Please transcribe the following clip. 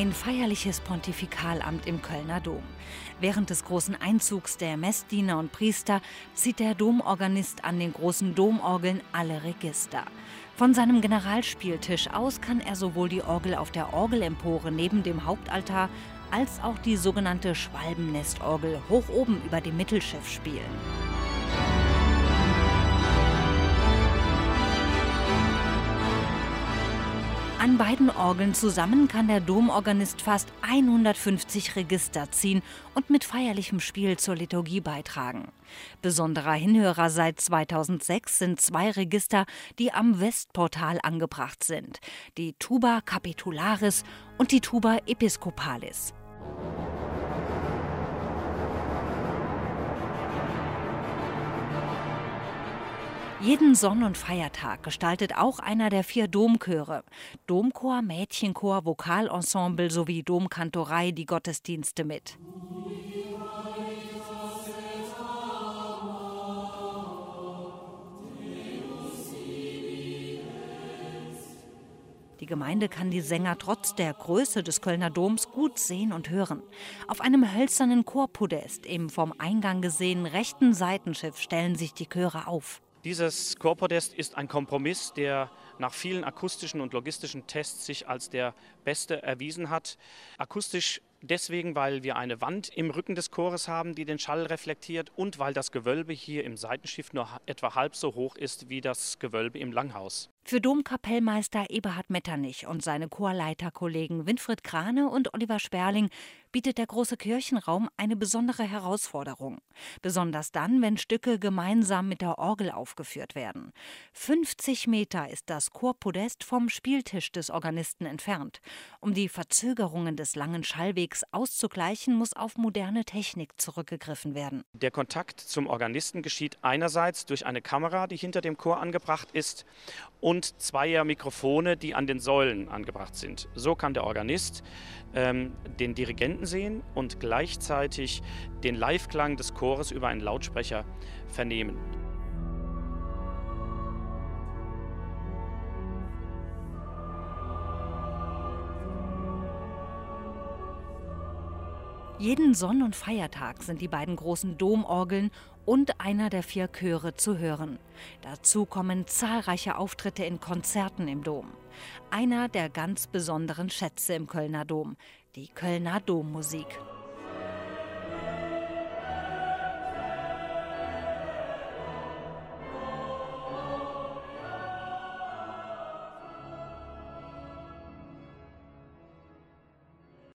Ein feierliches Pontifikalamt im Kölner Dom. Während des großen Einzugs der Messdiener und Priester zieht der Domorganist an den großen Domorgeln alle Register. Von seinem Generalspieltisch aus kann er sowohl die Orgel auf der Orgelempore neben dem Hauptaltar als auch die sogenannte Schwalbennestorgel hoch oben über dem Mittelschiff spielen. An beiden Orgeln zusammen kann der Domorganist fast 150 Register ziehen und mit feierlichem Spiel zur Liturgie beitragen. Besonderer Hinhörer seit 2006 sind 2 Register, die am Westportal angebracht sind: die Tuba Capitularis und die Tuba Episcopalis. Jeden Sonn- und Feiertag gestaltet auch einer der 4 Domchöre, Domchor, Mädchenchor, Vokalensemble sowie Domkantorei, die Gottesdienste mit. Die Gemeinde kann die Sänger trotz der Größe des Kölner Doms gut sehen und hören. Auf einem hölzernen Chorpodest im vom Eingang gesehenen rechten Seitenschiff stellen sich die Chöre auf. Dieses Chorpodest ist ein Kompromiss, der nach vielen akustischen und logistischen Tests sich als der beste erwiesen hat. Akustisch deswegen, weil wir eine Wand im Rücken des Chores haben, die den Schall reflektiert, und weil das Gewölbe hier im Seitenschiff nur etwa halb so hoch ist wie das Gewölbe im Langhaus. Für Domkapellmeister Eberhard Metternich und seine Chorleiterkollegen Winfried Krane und Oliver Sperling bietet der große Kirchenraum eine besondere Herausforderung. Besonders dann, wenn Stücke gemeinsam mit der Orgel aufgeführt werden. 50 Meter ist das Chorpodest vom Spieltisch des Organisten entfernt. Um die Verzögerungen des langen Schallwegs auszugleichen, muss auf moderne Technik zurückgegriffen werden. Der Kontakt zum Organisten geschieht einerseits durch eine Kamera, die hinter dem Chor angebracht ist, und 2 Mikrofone, die an den Säulen angebracht sind. So kann der Organist den Dirigenten sehen und gleichzeitig den Live-Klang des Chores über einen Lautsprecher vernehmen. Jeden Sonn- und Feiertag sind die beiden großen Domorgeln und einer der 4 Chöre zu hören. Dazu kommen zahlreiche Auftritte in Konzerten im Dom. Einer der ganz besonderen Schätze im Kölner Dom, die Kölner Dommusik.